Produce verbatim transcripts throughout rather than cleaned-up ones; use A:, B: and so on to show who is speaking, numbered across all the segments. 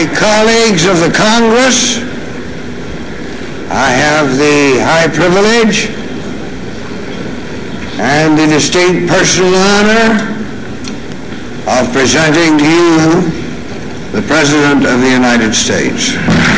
A: my colleagues of the Congress, I have the high privilege and the distinct personal honor of presenting to you the President of the United States.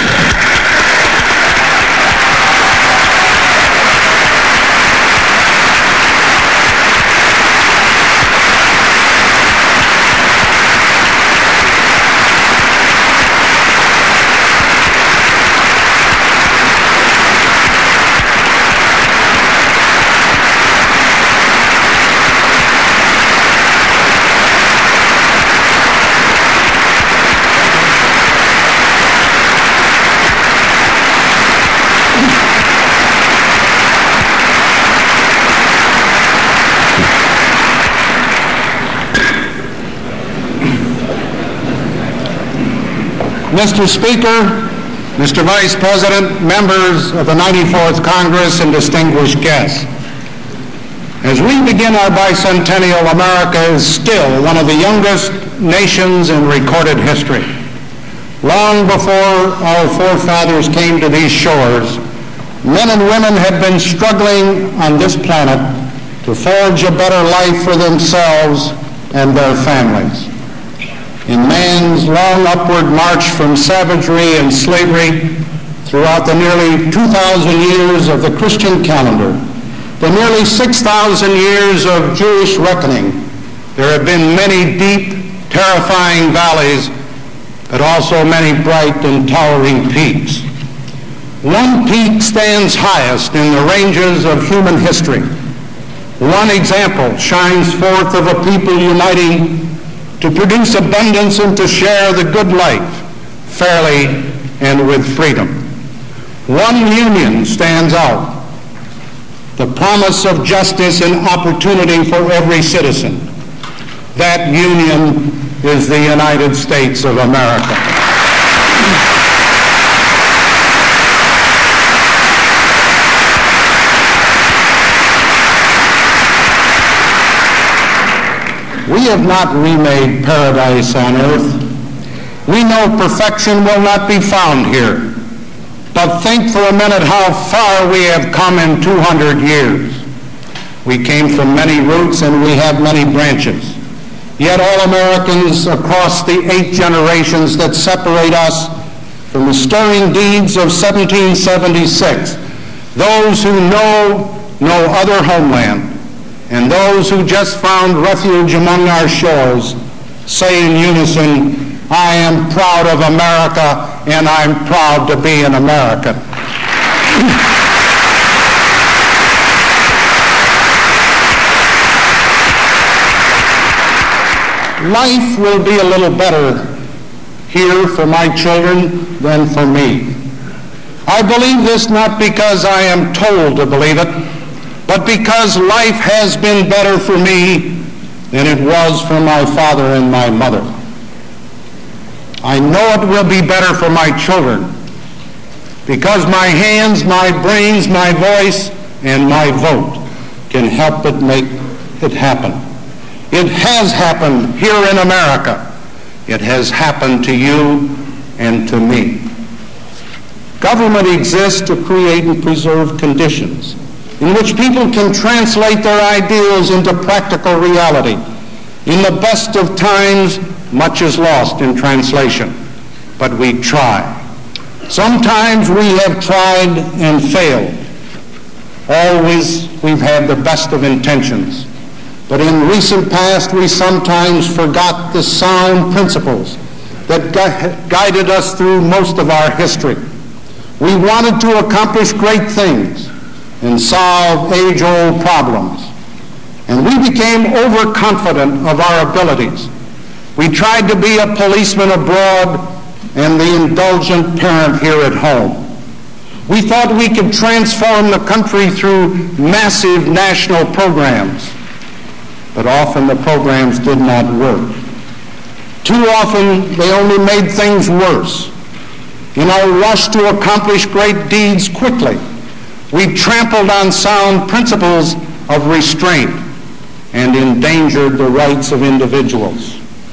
B: Mister Speaker, Mister Vice President, members of the ninety-fourth Congress, and distinguished guests. As we begin our bicentennial, America is still one of the youngest nations in recorded history. Long before our forefathers came to these shores, men and women had been struggling on this planet to forge a better life for themselves and their families. In man's long upward march from savagery and slavery throughout the nearly two thousand years of the Christian calendar, the nearly six thousand years of Jewish reckoning, there have been many deep, terrifying valleys, but also many bright and towering peaks. One peak stands highest in the ranges of human history. One example shines forth of a people uniting to produce abundance and to share the good life fairly and with freedom. One union stands out, the promise of justice and opportunity for every citizen. That union is the United States of America. We have not remade paradise on earth. We know perfection will not be found here. But think for a minute how far we have come in two hundred years. We came from many roots and we have many branches. Yet all Americans across the eight generations that separate us from the stirring deeds of seventeen seventy-six, those who know no other homeland, and those who just found refuge among our shores, say in unison, I am proud of America and I'm proud to be an American. Life will be a little better here for my children than for me. I believe this not because I am told to believe it, but because life has been better for me than it was for my father and my mother. I know it will be better for my children because my hands, my brains, my voice, and my vote can help it make it happen. It has happened here in America. It has happened to you and to me. Government exists to create and preserve conditions in which people can translate their ideals into practical reality. In the best of times, much is lost in translation, but we try. Sometimes we have tried and failed. Always we've had the best of intentions, but in recent past we sometimes forgot the sound principles that gu- guided us through most of our history. We wanted to accomplish great things and solve age-old problems. And we became overconfident of our abilities. We tried to be a policeman abroad and the indulgent parent here at home. We thought we could transform the country through massive national programs, but often the programs did not work. Too often they only made things worse. In our rush to accomplish great deeds quickly, we trampled on sound principles of restraint and endangered the rights of individuals.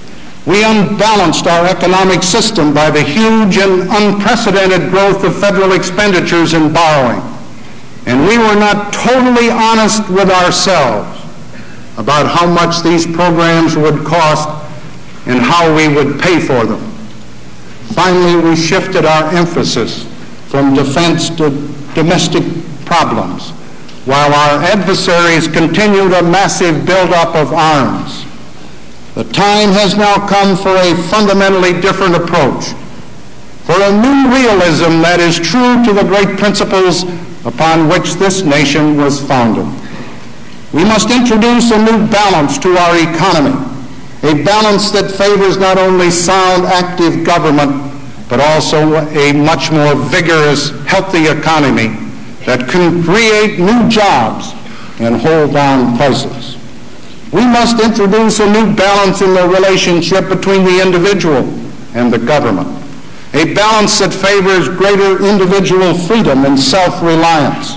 B: We unbalanced our economic system by the huge and unprecedented growth of federal expenditures and borrowing. And we were not totally honest with ourselves about how much these programs would cost and how we would pay for them. Finally, we shifted our emphasis from defense to domestic problems, while our adversaries continued a massive buildup of arms. The time has now come for a fundamentally different approach, for a new realism that is true to the great principles upon which this nation was founded. We must introduce a new balance to our economy, a balance that favors not only sound, active government, but also a much more vigorous, healthy economy that can create new jobs and hold down prices. We must introduce a new balance in the relationship between the individual and the government, a balance that favors greater individual freedom and self-reliance.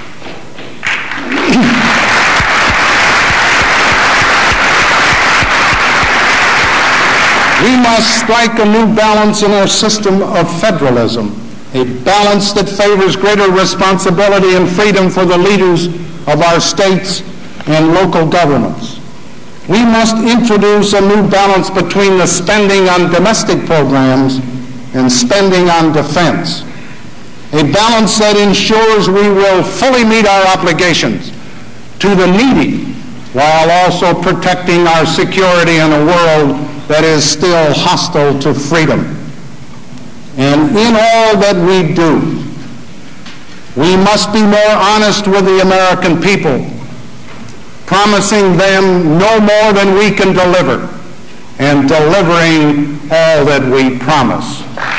B: We must strike a new balance in our system of federalism, a balance that favors greater responsibility and freedom for the leaders of our states and local governments. We must introduce a new balance between the spending on domestic programs and spending on defense, a balance that ensures we will fully meet our obligations to the needy while also protecting our security in a world that is still hostile to freedom. And in all that we do, we must be more honest with the American people, promising them no more than we can deliver, and delivering all that we promise.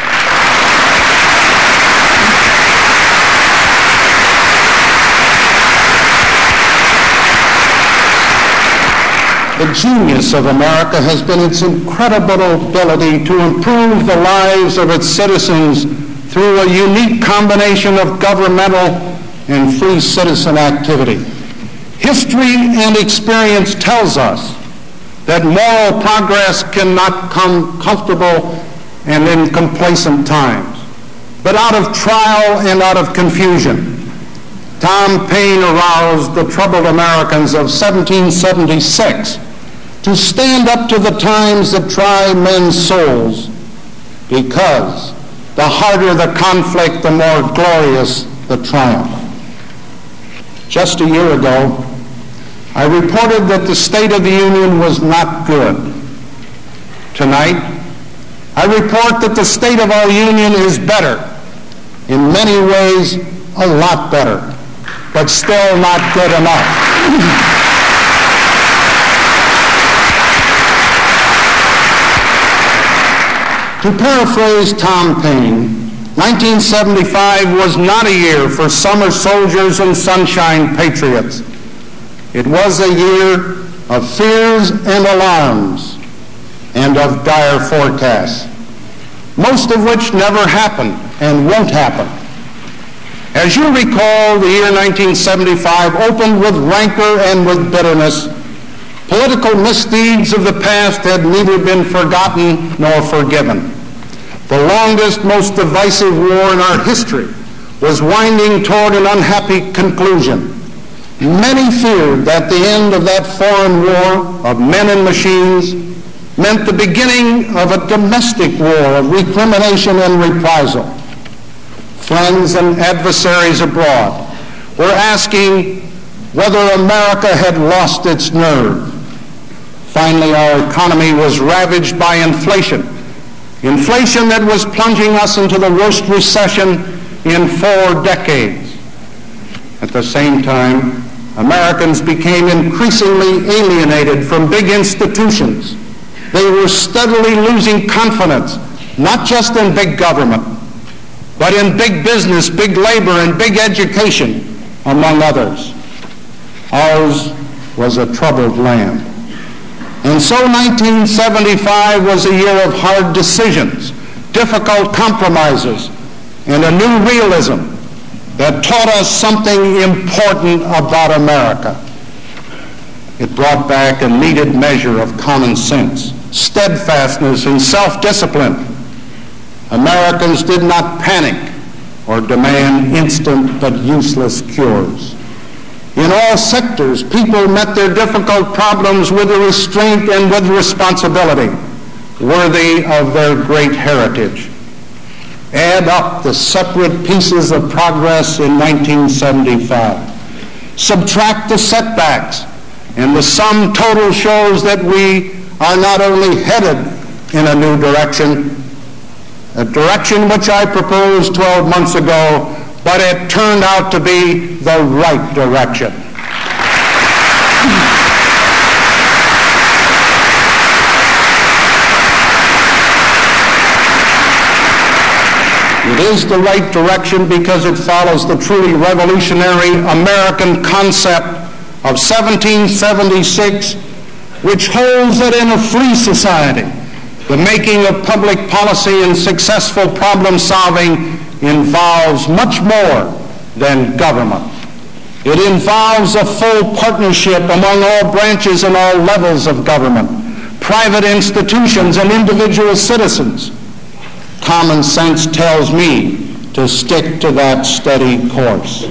B: The genius of America has been its incredible ability to improve the lives of its citizens through a unique combination of governmental and free citizen activity. History and experience tells us that moral progress cannot come comfortable and in complacent times, but out of trial and out of confusion. Tom Paine aroused the troubled Americans of seventeen seventy-six to stand up to the times that try men's souls, because the harder the conflict, the more glorious the triumph. Just a year ago, I reported that the state of the Union was not good. Tonight, I report that the state of our Union is better, in many ways a lot better, but still not good enough. To paraphrase Tom Paine, nineteen seventy-five was not a year for summer soldiers and sunshine patriots. It was a year of fears and alarms and of dire forecasts, most of which never happened and won't happen. As you recall, the year nineteen seventy-five opened with rancor and with bitterness. Political misdeeds of the past had neither been forgotten nor forgiven. The longest, most divisive war in our history was winding toward an unhappy conclusion. Many feared that the end of that foreign war of men and machines meant the beginning of a domestic war of recrimination and reprisal. Friends and adversaries abroad were asking whether America had lost its nerve. Finally, our economy was ravaged by inflation, inflation that was plunging us into the worst recession in four decades. At the same time, Americans became increasingly alienated from big institutions. They were steadily losing confidence, not just in big government, but in big business, big labor, and big education, among others. Ours was a troubled land. And so nineteen seventy-five was a year of hard decisions, difficult compromises, and a new realism that taught us something important about America. It brought back a needed measure of common sense. steadfastness, and self-discipline. Americans did not panic or demand instant but useless cures. In all sectors, people met their difficult problems with a restraint and with responsibility worthy of their great heritage. Add up the separate pieces of progress in nineteen seventy-five. Subtract the setbacks, and the sum total shows that we are not only headed in a new direction, a direction which I proposed twelve months ago, but it turned out to be the right direction. It is the right direction because it follows the truly revolutionary American concept of seventeen seventy-six, which holds that in a free society, the making of public policy and successful problem solving involves much more than government. It involves a full partnership among all branches and all levels of government, private institutions and individual citizens. Common sense tells me to stick to that steady course.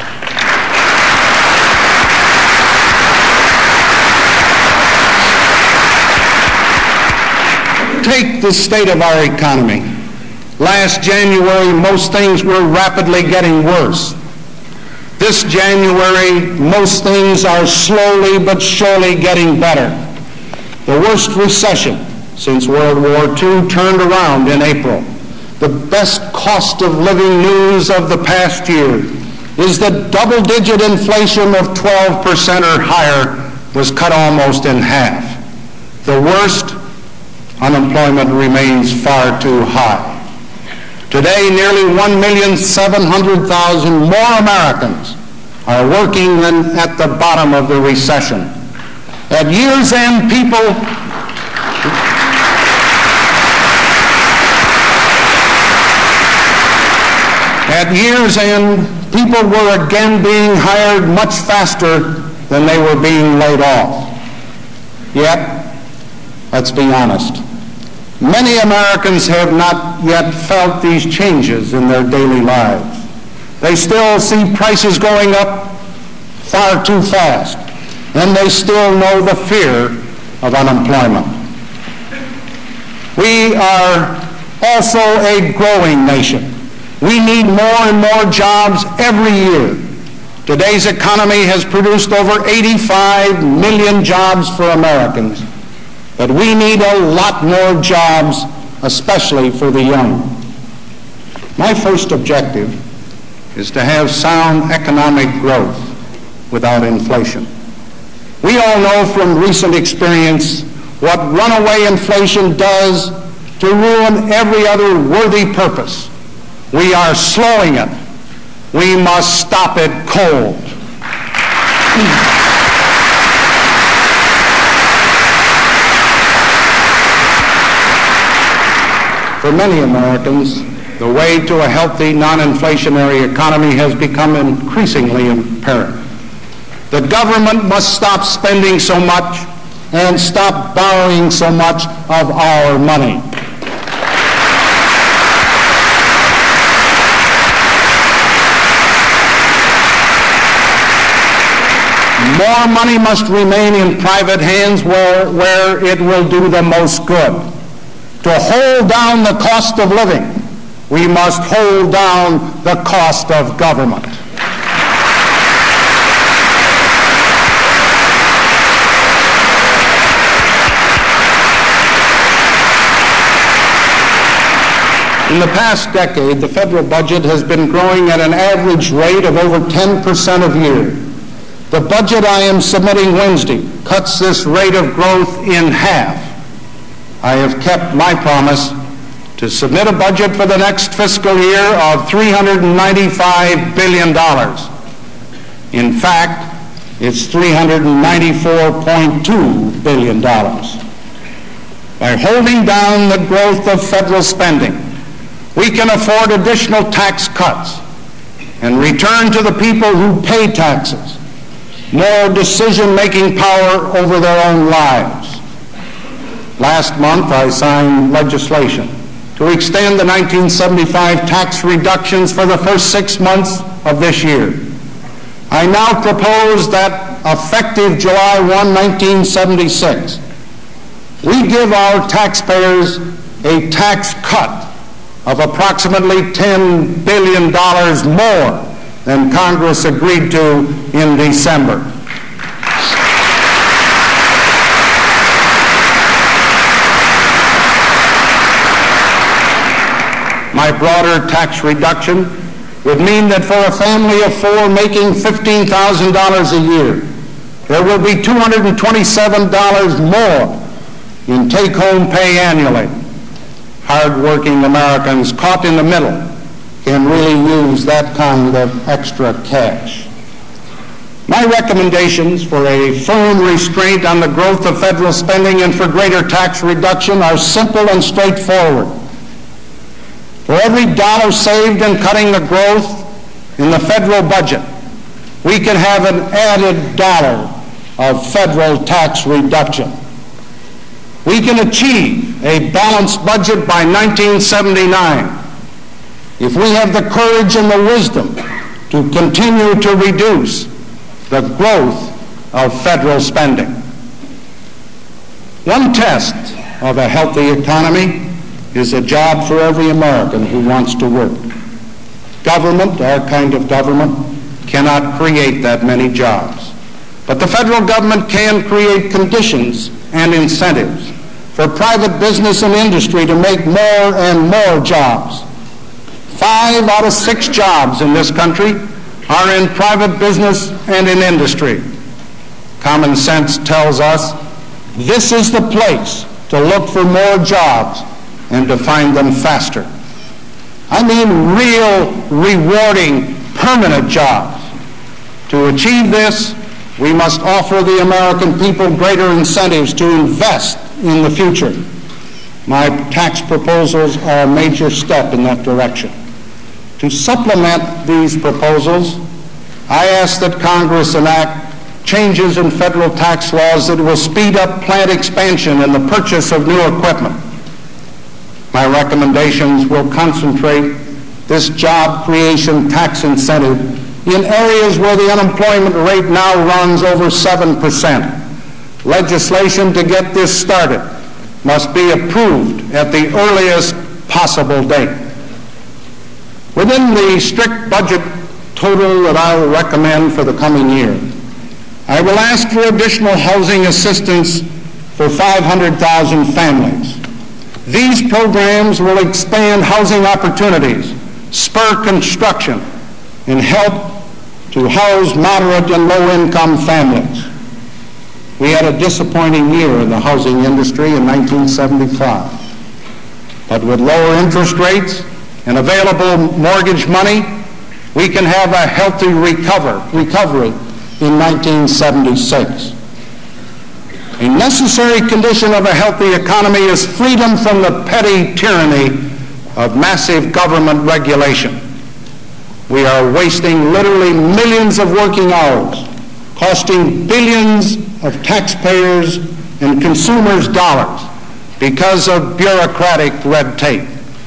B: Take the state of our economy. Last January, most things were rapidly getting worse. This January, most things are slowly but surely getting better. The worst recession since World War Two turned around in April. The best cost of living news of the past year is that double-digit inflation of twelve percent or higher was cut almost in half. The worst, unemployment remains far too high. Today, nearly one million seven hundred thousand more Americans are working than at the bottom of the recession. At year's end, people At year's end, people were again being hired much faster than they were being laid off. Yet, let's be honest, many Americans have not yet felt these changes in their daily lives. They still see prices going up far too fast, and they still know the fear of unemployment. We are also a growing nation. We need more and more jobs every year. Today's economy has produced over eighty-five million jobs for Americans, but we need a lot more jobs, especially for the young. My first objective is to have sound economic growth without inflation. We all know from recent experience what runaway inflation does to ruin every other worthy purpose. We are slowing it. We must stop it cold. For many Americans, the way to a healthy, non-inflationary economy has become increasingly imperative. The government must stop spending so much and stop borrowing so much of our money. More money must remain in private hands where, where it will do the most good. To hold down the cost of living, we must hold down the cost of government. In the past decade, the federal budget has been growing at an average rate of over ten percent a year. The budget I am submitting Wednesday cuts this rate of growth in half. I have kept my promise to submit a budget for the next fiscal year of three hundred ninety-five billion dollars. In fact, it's three hundred ninety-four point two billion dollars. By holding down the growth of federal spending, we can afford additional tax cuts and return to the people who pay taxes more decision-making power over their own lives. Last month, I signed legislation to extend the nineteen seventy-five tax reductions for the first six months of this year. I now propose that effective July first, nineteen seventy-six, we give our taxpayers a tax cut of approximately ten billion dollars more than Congress agreed to in December. My broader tax reduction would mean that for a family of four making fifteen thousand dollars a year, there will be two hundred twenty-seven dollars more in take-home pay annually. Hard-working Americans caught in the middle can really use that kind of extra cash. My recommendations for a firm restraint on the growth of federal spending and for greater tax reduction are simple and straightforward. For every dollar saved in cutting the growth in the federal budget, we can have an added dollar of federal tax reduction. We can achieve a balanced budget by nineteen seventy-nine if we have the courage and the wisdom to continue to reduce the growth of federal spending. One test of a healthy economy is a job for every American who wants to work. Government, our kind of government, cannot create that many jobs. But the federal government can create conditions and incentives for private business and industry to make more and more jobs. Five out of six jobs in this country are in private business and in industry. Common sense tells us this is the place to look for more jobs and to find them faster. I mean real, rewarding, permanent jobs. To achieve this, we must offer the American people greater incentives to invest in the future. My tax proposals are a major step in that direction. To supplement these proposals, I ask that Congress enact changes in federal tax laws that will speed up plant expansion and the purchase of new equipment. My recommendations will concentrate this job creation tax incentive in areas where the unemployment rate now runs over seven percent. Legislation to get this started must be approved at the earliest possible date. Within the strict budget total that I will recommend for the coming year, I will ask for additional housing assistance for five hundred thousand families. These programs will expand housing opportunities, spur construction, and help to house moderate and low-income families. We had a disappointing year in the housing industry in nineteen seventy-five. But with lower interest rates and available mortgage money, we can have a healthy recover, recovery in nineteen seventy-six. A necessary condition of a healthy economy is freedom from the petty tyranny of massive government regulation. We are wasting literally millions of working hours, costing billions of taxpayers and consumers' dollars because of bureaucratic red tape.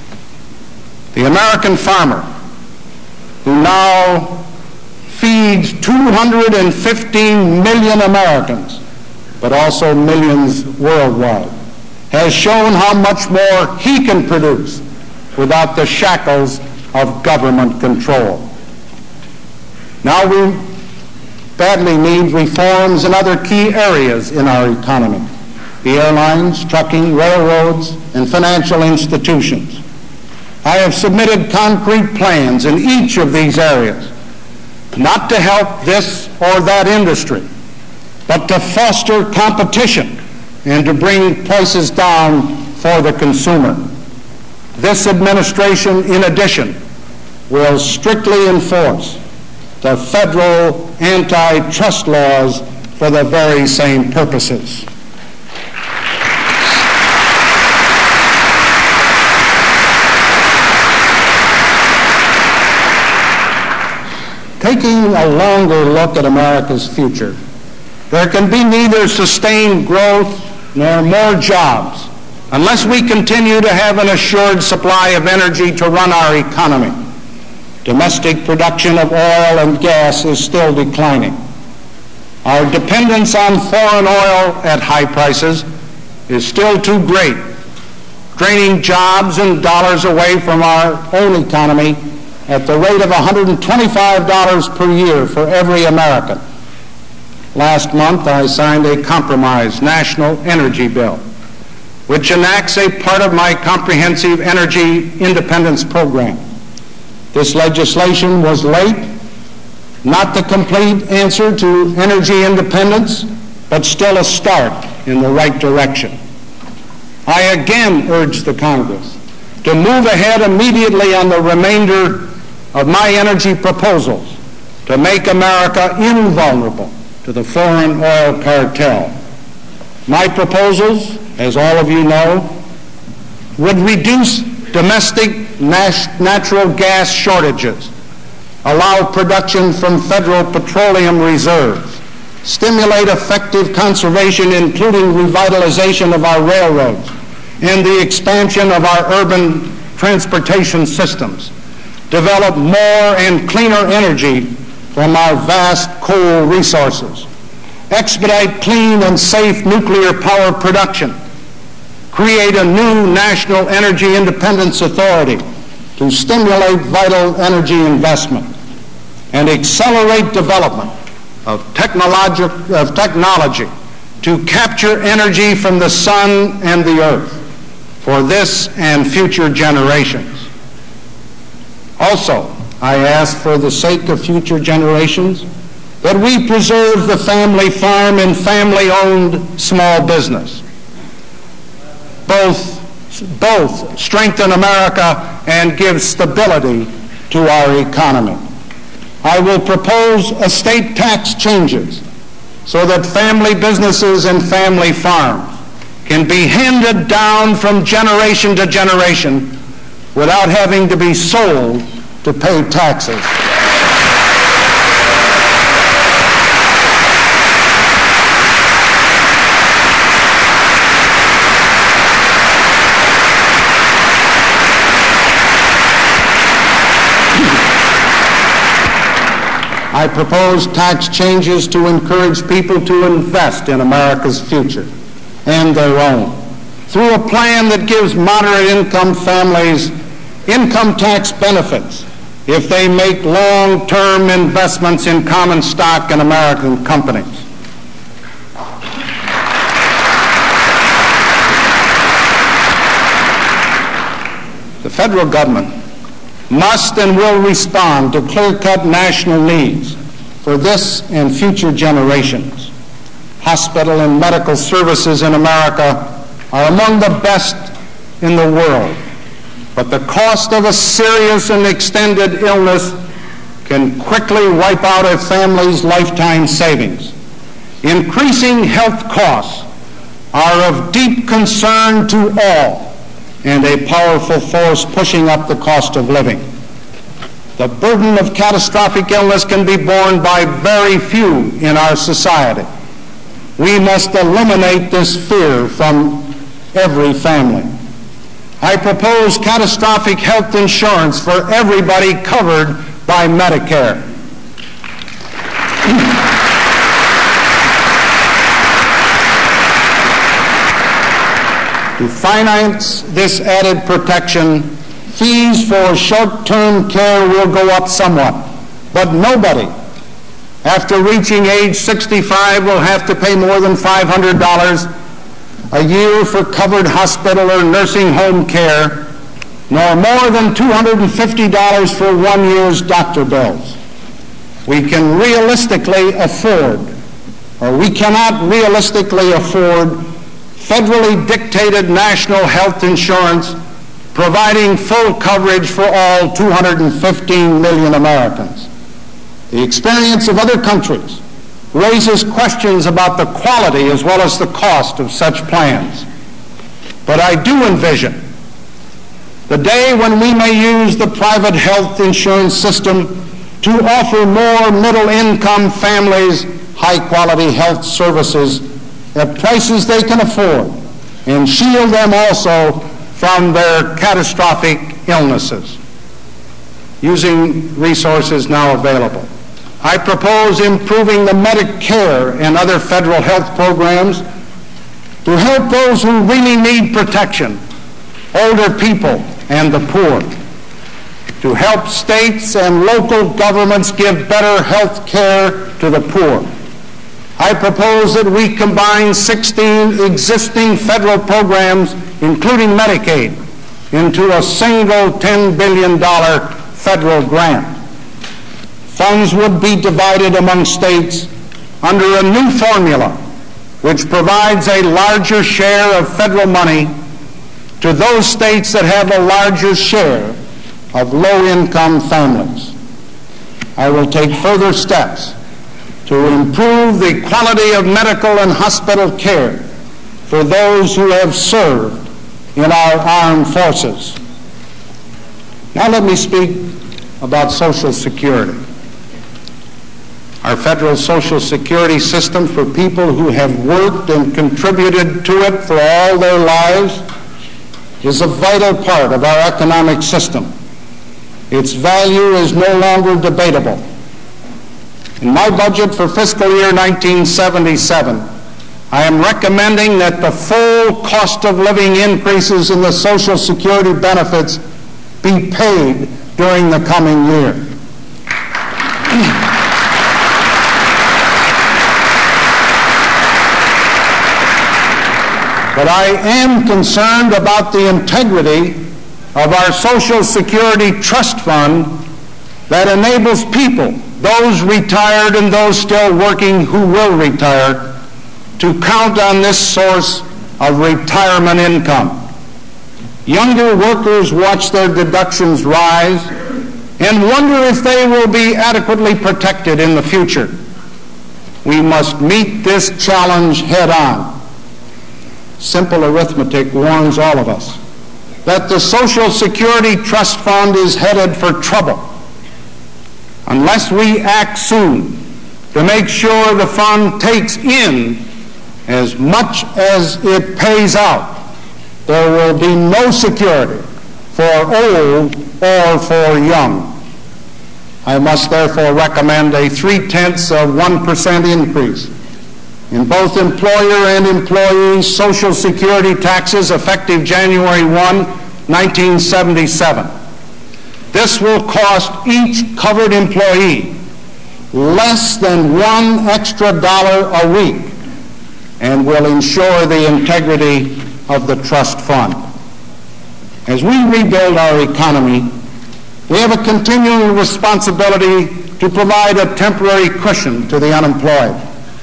B: The American farmer, who now feeds two hundred fifteen million Americans, but also millions worldwide, has shown how much more he can produce without the shackles of government control. Now we badly need reforms in other key areas in our economy: the airlines, trucking, railroads, and financial institutions. I have submitted concrete plans in each of these areas, not to help this or that industry, but to foster competition and to bring prices down for the consumer. This administration, in addition, will strictly enforce the federal antitrust laws for the very same purposes. Taking a longer look at America's future, there can be neither sustained growth nor more jobs unless we continue to have an assured supply of energy to run our economy. Domestic production of oil and gas is still declining. Our dependence on foreign oil at high prices is still too great, draining jobs and dollars away from our own economy at the rate of one hundred twenty-five dollars per year for every American. Last month, I signed a compromise national energy bill, which enacts a part of my comprehensive energy independence program. This legislation was late, not the complete answer to energy independence, but still a start in the right direction. I again urge the Congress to move ahead immediately on the remainder of my energy proposals to make America invulnerable to the foreign oil cartel. My proposals, as all of you know, would reduce domestic natural gas shortages, allow production from federal petroleum reserves, stimulate effective conservation, including revitalization of our railroads and the expansion of our urban transportation systems, develop more and cleaner energy from our vast coal resources, expedite clean and safe nuclear power production, create a new National Energy Independence Authority to stimulate vital energy investment, and accelerate development of, technologi of technology to capture energy from the sun and the earth for this and future generations. Also, I ask, for the sake of future generations, that we preserve the family farm and family-owned small business. Both, both strengthen America and give stability to our economy. I will propose estate tax changes so that family businesses and family farms can be handed down from generation to generation without having to be sold to pay taxes. I propose tax changes to encourage people to invest in America's future and their own through a plan that gives moderate income families income tax benefits if they make long-term investments in common stock in American companies. The federal government must and will respond to clear-cut national needs for this and future generations. Hospital and medical services in America are among the best in the world, but the cost of a serious and extended illness can quickly wipe out a family's lifetime savings. Increasing health costs are of deep concern to all and a powerful force pushing up the cost of living. The burden of catastrophic illness can be borne by very few in our society. We must eliminate this fear from every family. I propose catastrophic health insurance for everybody covered by Medicare. To finance this added protection, fees for short-term care will go up somewhat, but nobody after reaching age sixty-five will have to pay more than five hundred dollars a year for covered hospital or nursing home care, nor more than two hundred fifty dollars for one year's doctor bills. We can realistically afford, or we cannot realistically afford, federally dictated national health insurance providing full coverage for all two hundred fifteen million Americans. The experience of other countries raises questions about the quality as well as the cost of such plans. But I do envision the day when we may use the private health insurance system to offer more middle-income families high-quality health services at prices they can afford, and shield them also from their catastrophic illnesses using resources now available. I propose improving the Medicare and other federal health programs to help those who really need protection, older people and the poor, to help states and local governments give better health care to the poor. I propose that we combine sixteen existing federal programs, including Medicaid, into a single ten billion dollars federal grant. Funds would be divided among states under a new formula which provides a larger share of federal money to those states that have a larger share of low-income families. I will take further steps to improve the quality of medical and hospital care for those who have served in our armed forces. Now let me speak about Social Security. Our federal Social Security system for people who have worked and contributed to it for all their lives is a vital part of our economic system. Its value is no longer debatable. In my budget for fiscal year nineteen seventy-seven, I am recommending that the full cost of living increases in the Social Security benefits be paid during the coming year. But I am concerned about the integrity of our Social Security Trust Fund that enables people, those retired and those still working who will retire, to count on this source of retirement income. Younger workers watch their deductions rise and wonder if they will be adequately protected in the future. We must meet this challenge head on. Simple arithmetic warns all of us that the Social Security Trust Fund is headed for trouble. Unless we act soon to make sure the fund takes in as much as it pays out, there will be no security for old or for young. I must therefore recommend a three-tenths of one percent increase in both employer and employee Social Security taxes effective January first, nineteen seventy-seven. This will cost each covered employee less than one extra dollar a week and will ensure the integrity of the trust fund. As we rebuild our economy, we have a continuing responsibility to provide a temporary cushion to the unemployed.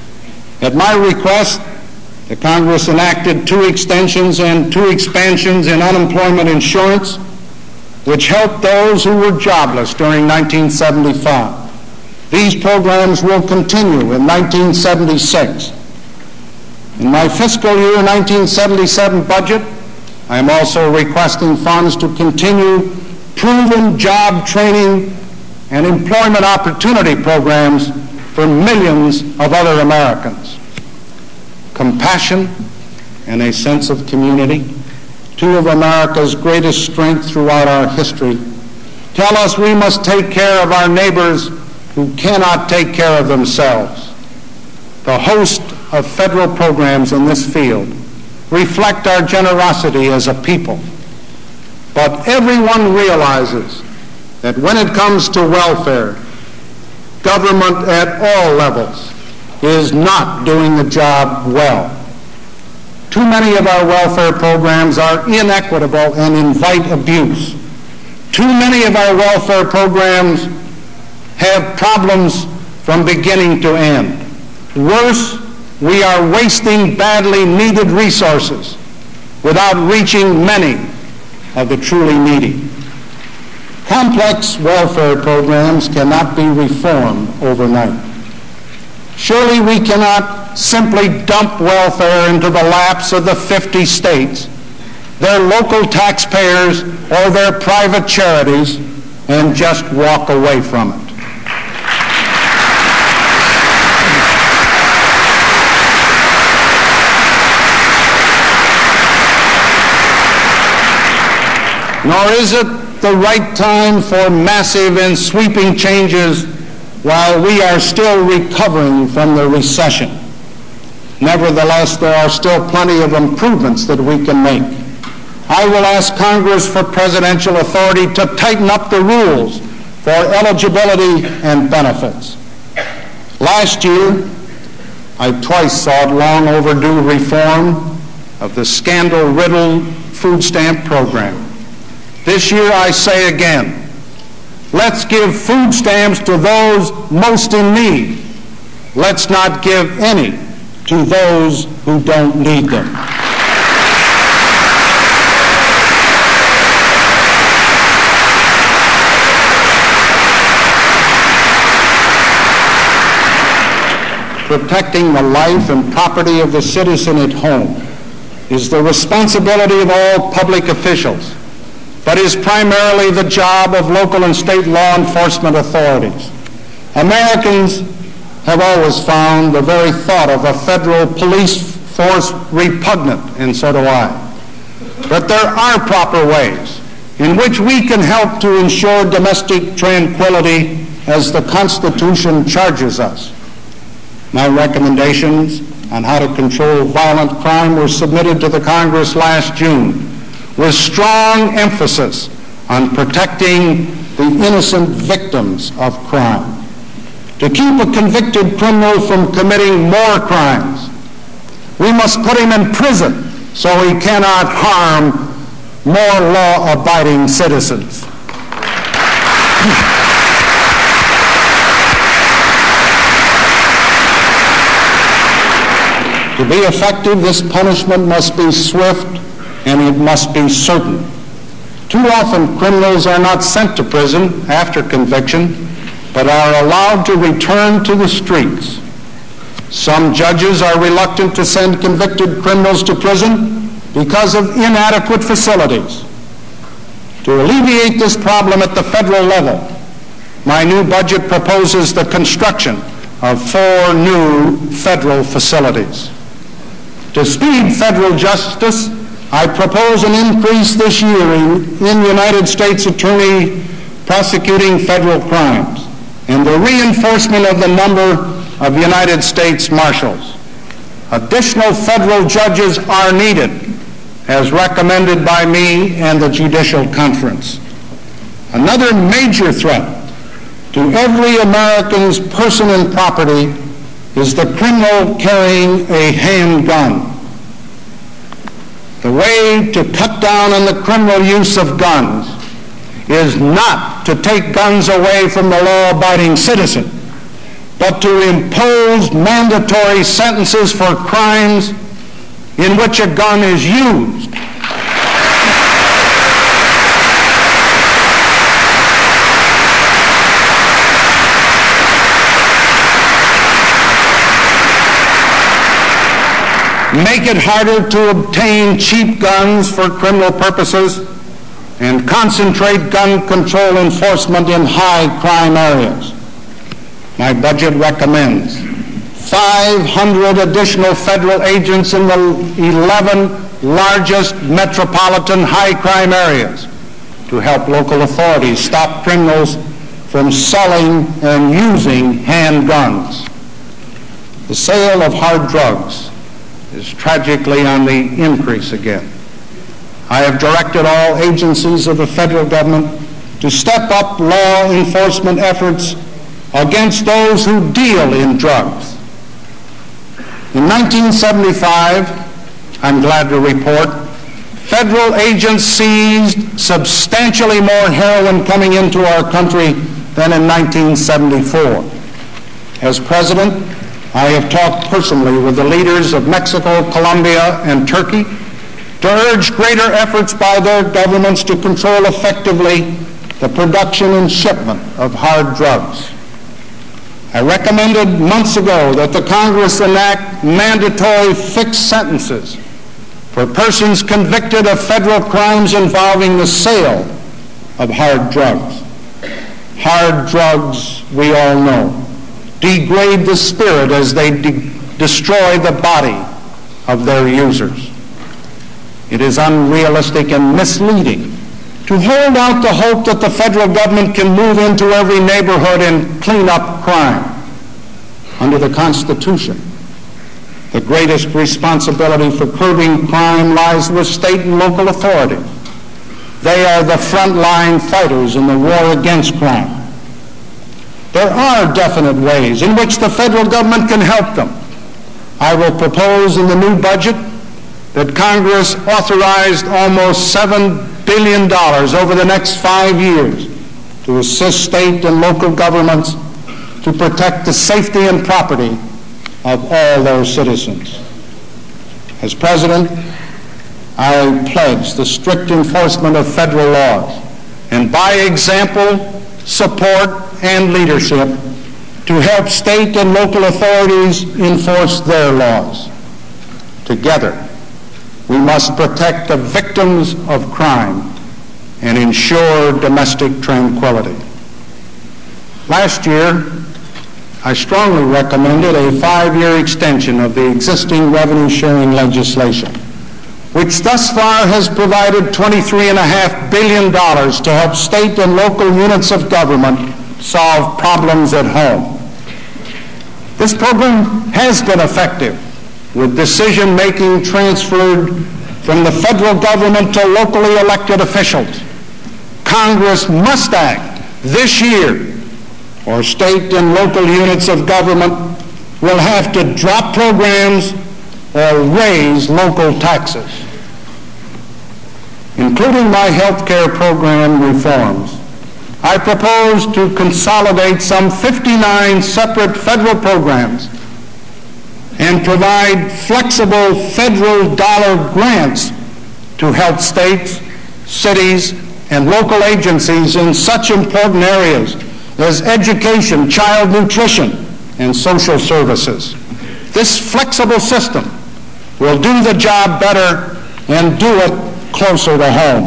B: At my request, the Congress enacted two extensions and two expansions in unemployment insurance, which helped those who were jobless during nineteen seventy-five. These programs will continue in nineteen seventy-six. In my fiscal year nineteen seventy-seven budget, I am also requesting funds to continue proven job training and employment opportunity programs for millions of other Americans. Compassion and a sense of community, two of America's greatest strengths throughout our history, tell us we must take care of our neighbors who cannot take care of themselves. The host of federal programs in this field reflect our generosity as a people. But everyone realizes that when it comes to welfare, government at all levels is not doing the job well. Too many of our welfare programs are inequitable and invite abuse. Too many of our welfare programs have problems from beginning to end. Worse, we are wasting badly needed resources without reaching many of the truly needy. Complex welfare programs cannot be reformed overnight. Surely we cannot simply dump welfare into the laps of the fifty states, their local taxpayers, or their private charities and just walk away from it. nor is it the right time for massive and sweeping changes while we are still recovering from the recession. Nevertheless, there are still plenty of improvements that we can make. I will ask Congress for presidential authority to tighten up the rules for eligibility and benefits. Last year, I twice sought long overdue reform of the scandal-riddled food stamp program. This year I say again, let's give food stamps to those most in need. Let's not give any to those who don't need them. Protecting the life and property of the citizen at home is the responsibility of all public officials, but is primarily the job of local and state law enforcement authorities. Americans have always found the very thought of a federal police force repugnant, and so do I. But there are proper ways in which we can help to ensure domestic tranquility as the Constitution charges us. My recommendations on how to control violent crime were submitted to the Congress last June, with strong emphasis on protecting the innocent victims of crime. To keep a convicted criminal from committing more crimes, we must put him in prison so he cannot harm more law-abiding citizens. To be effective, this punishment must be swift and it must be certain. Too often, criminals are not sent to prison after conviction, but are allowed to return to the streets. Some judges are reluctant to send convicted criminals to prison because of inadequate facilities. To alleviate this problem at the federal level, my new budget proposes the construction of four new federal facilities. To speed federal justice, I propose an increase this year in, in United States Attorney prosecuting federal crimes and the reinforcement of the number of United States Marshals. Additional federal judges are needed, as recommended by me and the Judicial Conference. Another major threat to every American's person and property is the criminal carrying a handgun. The way to cut down on the criminal use of guns is not to take guns away from the law-abiding citizen, but to impose mandatory sentences for crimes in which a gun is used. Make it harder to obtain cheap guns for criminal purposes, and concentrate gun control enforcement in high crime areas. My budget recommends five hundred additional federal agents in the eleven largest metropolitan high crime areas to help local authorities stop criminals from selling and using handguns. The sale of hard drugs is tragically on the increase again. I have directed all agencies of the federal government to step up law enforcement efforts against those who deal in drugs. In nineteen seventy-five, I'm glad to report, federal agents seized substantially more heroin coming into our country than in nineteen seventy-four. As president, I have talked personally with the leaders of Mexico, Colombia, and Turkey to urge greater efforts by their governments to control effectively the production and shipment of hard drugs. I recommended months ago that the Congress enact mandatory fixed sentences for persons convicted of federal crimes involving the sale of hard drugs. Hard drugs, we all know, degrade the spirit as they de- destroy the body of their users. It is unrealistic and misleading to to hold out the hope that the federal government can move into every neighborhood and clean up crime. Under the Constitution, the greatest responsibility for curbing crime lies with state and local authorities. They are the frontline fighters in the war against crime. There are definite ways in which the federal government can help them. I will propose in the new budget that Congress authorized almost seven billion dollars over the next five years to assist state and local governments to protect the safety and property of all their citizens. As President, I pledge the strict enforcement of federal laws and, by example, support and leadership to help state and local authorities enforce their laws. Together, we must protect the victims of crime and ensure domestic tranquility. Last year, I strongly recommended a five-year extension of the existing revenue-sharing legislation, which thus far has provided twenty-three point five billion dollars to help state and local units of government solve problems at home. This program has been effective, with decision-making transferred from the federal government to locally elected officials. Congress must act this year, or state and local units of government will have to drop programs or raise local taxes. Including my health care program reforms, I propose to consolidate some fifty-nine separate federal programs and provide flexible federal dollar grants to help states, cities, and local agencies in such important areas as education, child nutrition, and social services. This flexible system will do the job better and do it closer to home.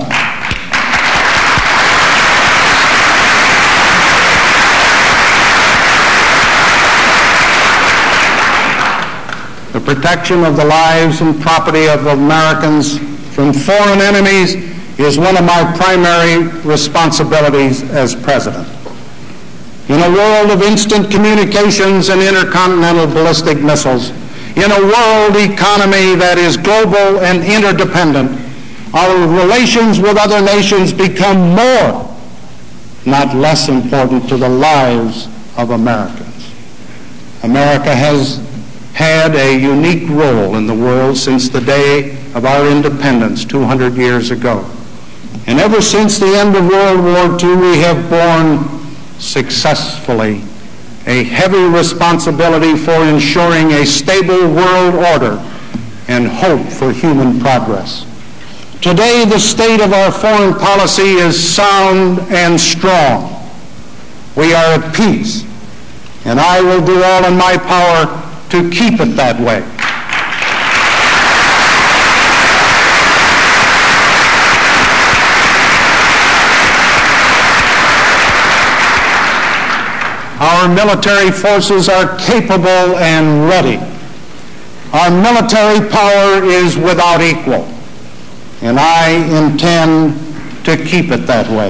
B: The protection of the lives and property of Americans from foreign enemies is one of my primary responsibilities as President. In a world of instant communications and intercontinental ballistic missiles, in a world economy that is global and interdependent, our relations with other nations become more, not less important to the lives of Americans. America has had a unique role in the world since the day of our independence two hundred years ago. And ever since the end of World War Two, we have borne successfully a heavy responsibility for ensuring a stable world order and hope for human progress. Today, the state of our foreign policy is sound and strong. We are at peace, and I will do all in my power to keep it that way. Our military forces are capable and ready. Our military power is without equal, and I intend to keep it that way.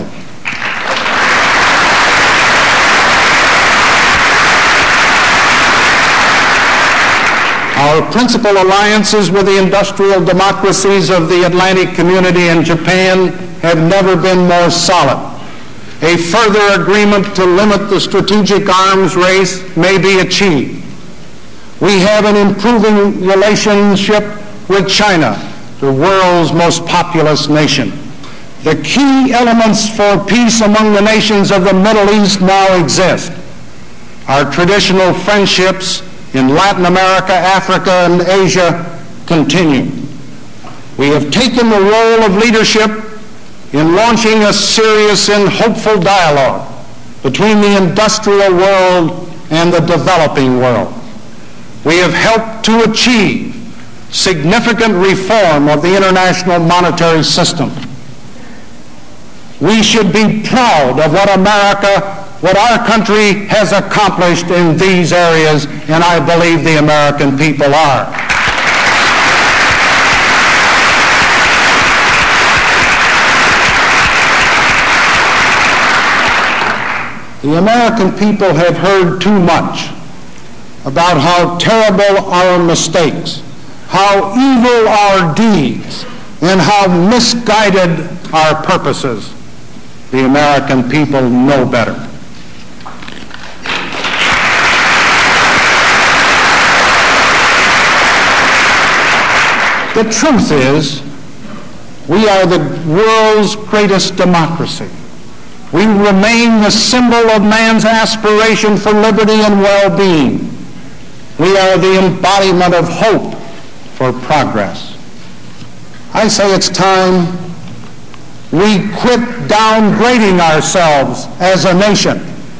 B: Our principal alliances with the industrial democracies of the Atlantic community and Japan have never been more solid. A further agreement to limit the strategic arms race may be achieved. We have an improving relationship with China, the world's most populous nation. The key elements for peace among the nations of the Middle East now exist. Our traditional friendships in Latin America, Africa, and Asia continue. We have taken the role of leadership in launching a serious and hopeful dialogue between the industrial world and the developing world. We have helped to achieve significant reform of the international monetary system. We should be proud of what America, what our country has accomplished in these areas, and I believe the American people are. The American people have heard too much about how terrible our mistakes, how evil our deeds, and how misguided our purposes. The American people know better. The truth is, we are the world's greatest democracy. We remain the symbol of man's aspiration for liberty and well-being. We are the embodiment of hope for progress. I say it's time we quit downgrading ourselves as a nation.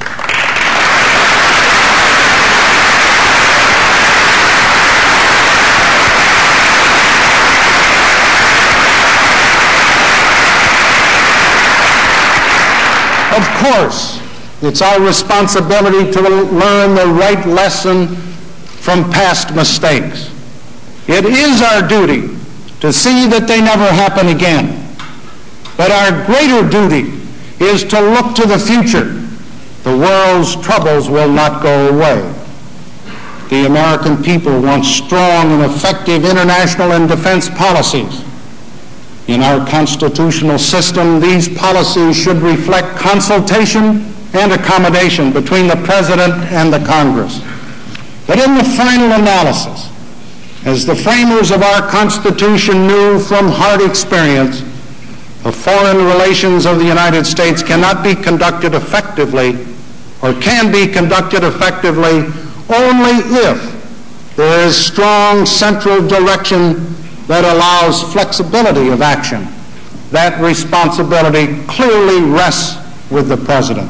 B: Of course, it's our responsibility to learn the right lesson from past mistakes. It is our duty to see that they never happen again. But our greater duty is to look to the future. The world's troubles will not go away. The American people want strong and effective international and defense policies. In our constitutional system, these policies should reflect consultation and accommodation between the President and the Congress. But in the final analysis, as the framers of our Constitution knew from hard experience, the foreign relations of the United States cannot be conducted effectively, or can be conducted effectively, only if there is strong central direction that allows flexibility of action. That responsibility clearly rests with the President.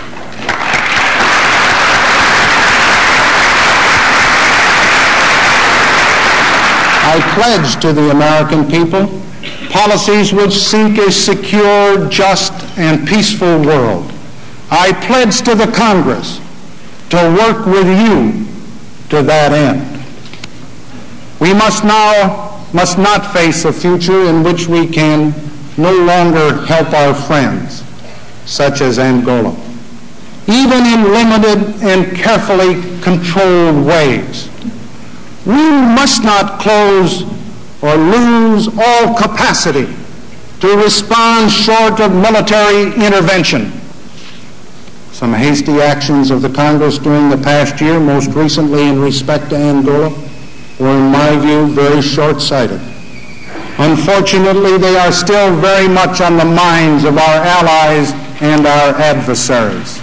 B: I pledge to the American people policies which seek a secure, just, and peaceful world. I pledge to the Congress to work with you to that end. We must now must not face a future in which we can no longer help our friends, such as Angola, even in limited and carefully controlled ways. We must not close or lose all capacity to respond short of military intervention. Some hasty actions of the Congress during the past year, most recently in respect to Angola, were, in my view, very short-sighted. Unfortunately, they are still very much on the minds of our allies and our adversaries.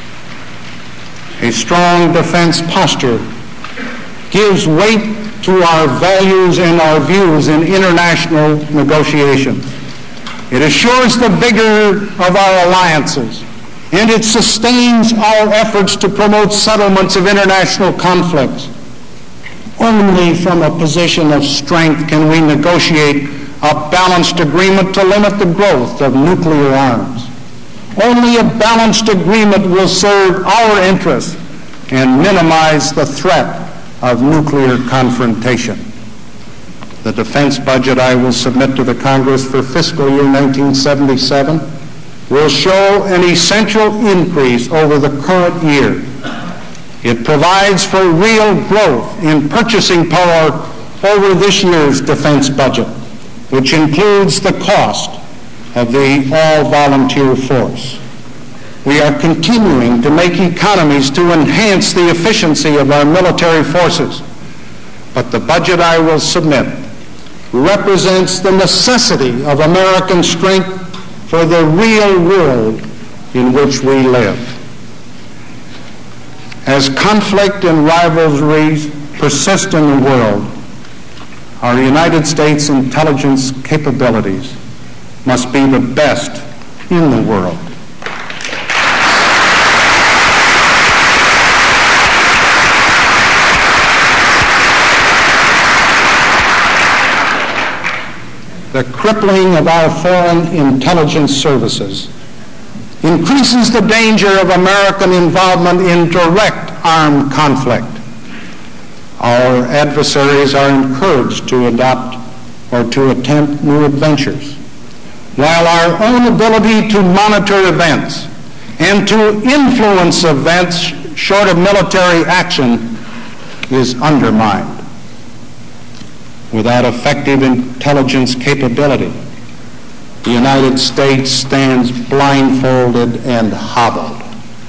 B: A strong defense posture gives weight to our values and our views in international negotiations. It assures the vigor of our alliances, and it sustains our efforts to promote settlements of international conflicts. Only from a position of strength can we negotiate a balanced agreement to limit the growth of nuclear arms. Only a balanced agreement will serve our interests and minimize the threat of nuclear confrontation. The defense budget I will submit to the Congress for fiscal year nineteen seventy-seven will show an essential increase over the current year. It provides for real growth in purchasing power over this year's defense budget, which includes the cost of the all-volunteer force. We are continuing to make economies to enhance the efficiency of our military forces, but the budget I will submit represents the necessity of American strength for the real world in which we live. As conflict and rivalries persist in the world, our United States intelligence capabilities must be the best in the world. The crippling of our foreign intelligence services increases the danger of American involvement in direct armed conflict. Our adversaries are encouraged to adopt or to attempt new adventures, while our own ability to monitor events and to influence events short of military action is undermined. Without effective intelligence capability, the United States stands blindfolded and hobbled.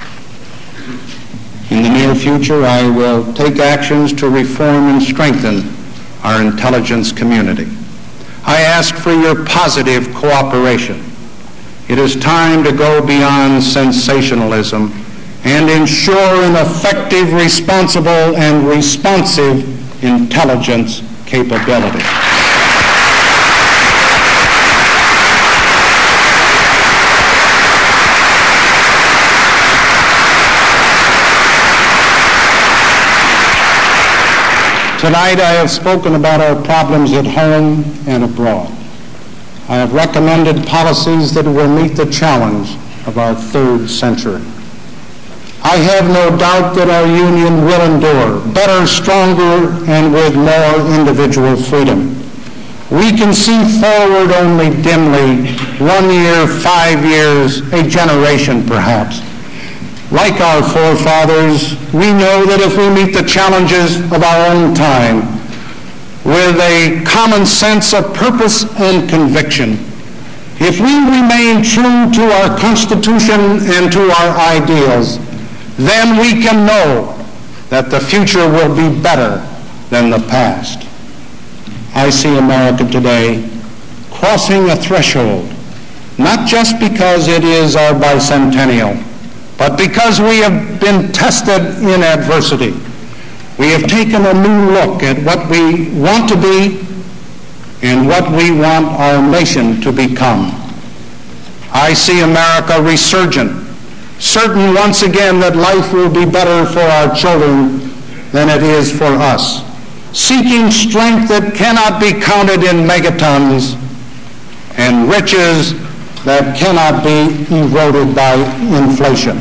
B: In the near future, I will take actions to reform and strengthen our intelligence community. I ask for your positive cooperation. It is time to go beyond sensationalism and ensure an effective, responsible, and responsive intelligence capability. Tonight I have spoken about our problems at home and abroad. I have recommended policies that will meet the challenge of our third century. I have no doubt that our union will endure, better, stronger, and with more individual freedom. We can see forward only dimly, one year, five years, a generation perhaps. Like our forefathers, we know that if we meet the challenges of our own time with a common sense of purpose and conviction, if we remain true to our Constitution and to our ideals, then we can know that the future will be better than the past. I see America today crossing a threshold, not just because it is our bicentennial, but because we have been tested in adversity. We have taken a new look at what we want to be and what we want our nation to become. I see America resurgent, certain once again that life will be better for our children than it is for us, seeking strength that cannot be counted in megatons and riches that cannot be eroded by inflation.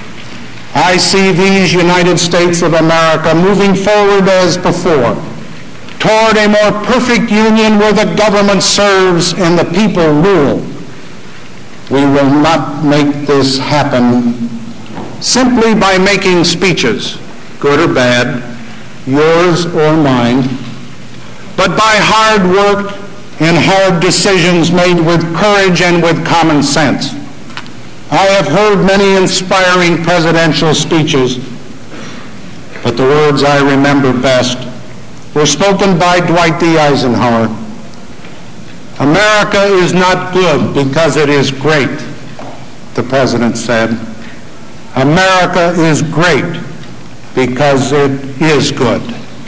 B: I see these United States of America moving forward as before, toward a more perfect union where the government serves and the people rule. We will not make this happen simply by making speeches, good or bad, yours or mine, but by hard work and hard decisions made with courage and with common sense. I have heard many inspiring presidential speeches, but the words I remember best were spoken by Dwight D. Eisenhower. America is not good because it is great, the president said. America is great because it is good.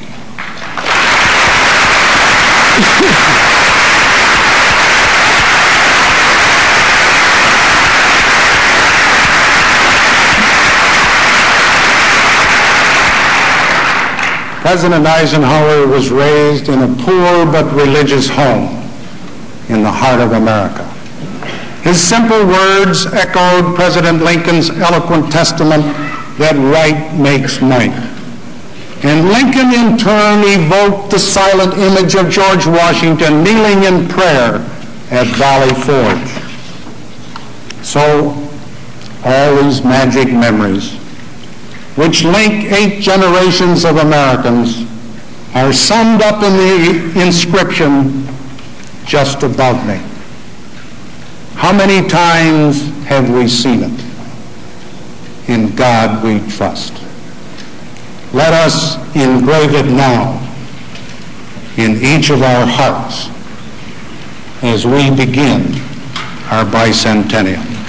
B: President Eisenhower was raised in a poor but religious home in the heart of America. His simple words echoed President Lincoln's eloquent testament that right makes might. And Lincoln in turn evoked the silent image of George Washington kneeling in prayer at Valley Forge. So all these magic memories, which link eight generations of Americans, are summed up in the inscription just above me. How many times have we seen it? In God we trust. Let us engrave it now in each of our hearts as we begin our bicentennial.